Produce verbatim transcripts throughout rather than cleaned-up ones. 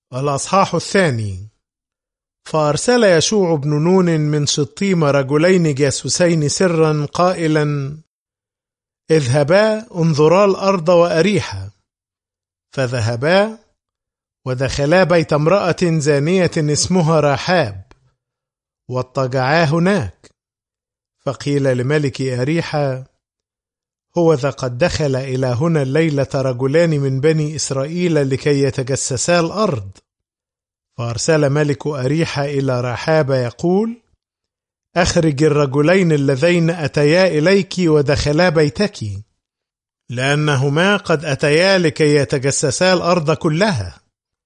الأصحاح الثاني. فأرسل يشوع بن نون من شطيم رجلين جاسوسين سرا قائلا: اذهبا انظرا الأرض وأريحا. فذهبا ودخلا بيت امرأة زانية اسمها رحاب واضطجعا هناك. فقيل لملك أريحا: هوذا قد دخل إلى هنا الليلة رجلان من بني إسرائيل لكي يتجسسا الأرض. فأرسل ملك أريحا إلى رحاب يقول: أخرج الرجلين اللذين أتيا إليك ودخلا بيتك، لأنهما قد أتيا لكي يتجسسا الأرض كلها.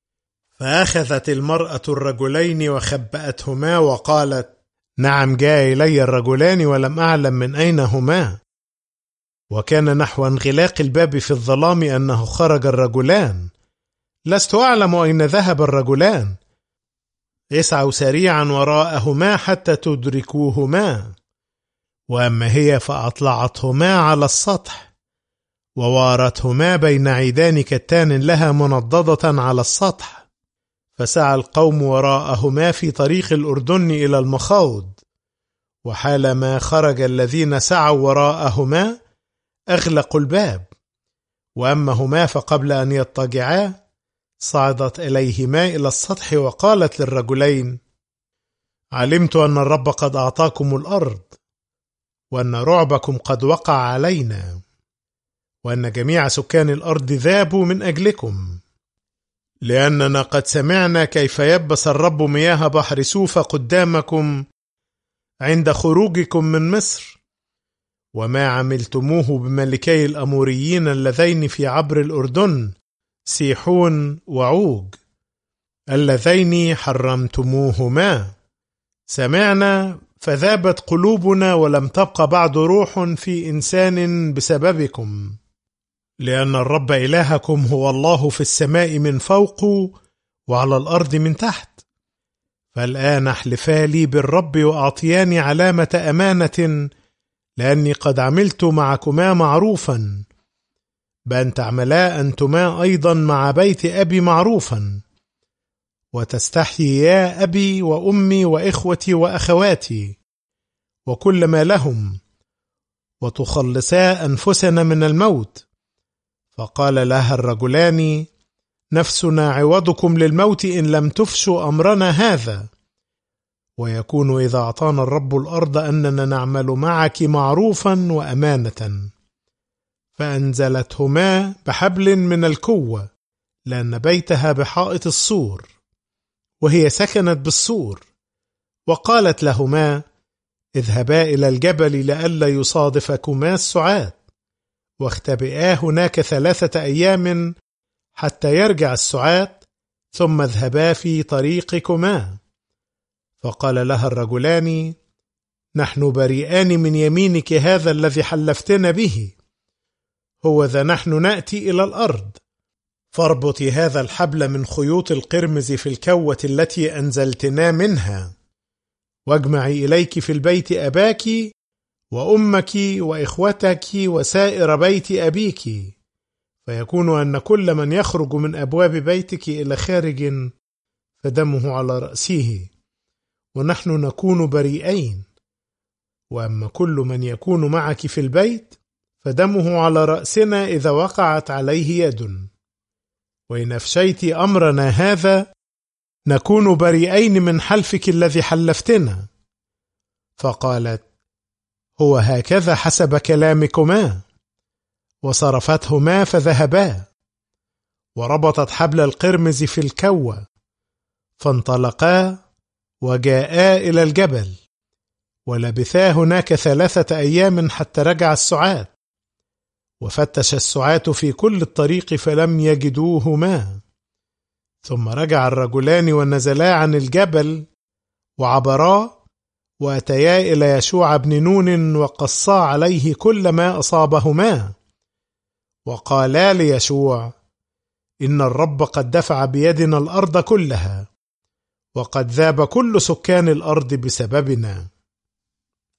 فأخذت المرأة الرجلين وخبأتهما وقالت: نعم، جاء إلي الرجلان ولم أعلم من أين هما. وكان نحو انغلاق الباب في الظلام أنه خرج الرجلان، لست أعلم أين ذهب الرجلان. اسعوا سريعا وراءهما حتى تدركوهما. وأما هي فأطلعتهما على السطح، ووارتهما بين عيدان كتان لها منضدة على السطح. فسعى القوم وراءهما في طريق الأردن إلى المخاض. وحالما خرج الذين سعوا وراءهما أغلقوا الباب. وأما هما فقبل أن يضطجعا صعدت إليهما إلى السطح وقالت للرجلين: علمت أن الرب قد أعطاكم الأرض، وأن رعبكم قد وقع علينا، وأن جميع سكان الأرض ذابوا من أجلكم، لأننا قد سمعنا كيف يبس الرب مياه بحر سوف قدامكم عند خروجكم من مصر، وما عملتموه بملكي الأموريين اللذين في عبر الأردن سيحون وعوج، اللذين حرمتموهما. سمعنا فذابت قلوبنا، ولم تبق بعد روح في إنسان بسببكم، لأن الرب إلهكم هو الله في السماء من فوق وعلى الأرض من تحت. فالآن احلفا لي بالرب وأعطياني علامة أمانة، لأني قد عملت معكما معروفا، بأن تعملا أنتما أيضا مع بيت أبي معروفا، وتستحييا أبي وأمي وإخوتي وأخواتي وكل ما لهم، وتخلصا أنفسنا من الموت. فقال لها الرجلان: نفسنا عوضكم للموت إن لم تفشوا أمرنا هذا، ويكون إذا أعطانا الرب الأرض أننا نعمل معك معروفا وأمانة. فأنزلتهما بحبل من الكوة، لأن بيتها بحائط السور، وهي سكنت بالسور. وقالت لهما: اذهبا إلى الجبل لئلا يصادفكما السعاة، واختبئا هناك ثلاثة أيام حتى يرجع السعاة، ثم اذهبا في طريقكما. فقال لها الرجلان: نحن بريئان من يمينك هذا الذي حلفتنا به، هوذا نحن نأتي إلى الأرض. فاربطي هذا الحبل من خيوط القرمز في الكوة التي أنزلتنا منها، واجمعي إليك في البيت أباك وأمك وإخوتك وسائر بيت أبيك، فيكون أن كل من يخرج من أبواب بيتك إلى خارج فدمه على رأسه، ونحن نكون بريئين. وأما كل من يكون معك في البيت فدمه على رأسنا إذا وقعت عليه يد. وإن أفشيت أمرنا هذا نكون بريئين من حلفك الذي حلفتنا. فقالت: هو هكذا حسب كلامكما. وصرفتهما فذهبا، وربطت حبل القرمز في الكوة، فانطلقا وجاءا إلى الجبل، ولبثا هناك ثلاثة أيام حتى رجع السعاة. وفتش السعاة في كل الطريق فلم يجدوهما. ثم رجع الرجلان ونزلا عن الجبل وعبرا، وأتيا إلى يشوع بن نون وقصا عليه كل ما أصابهما. وقالا ليشوع: إن الرب قد دفع بيدنا الأرض كلها، وقد ذاب كل سكان الأرض بسببنا.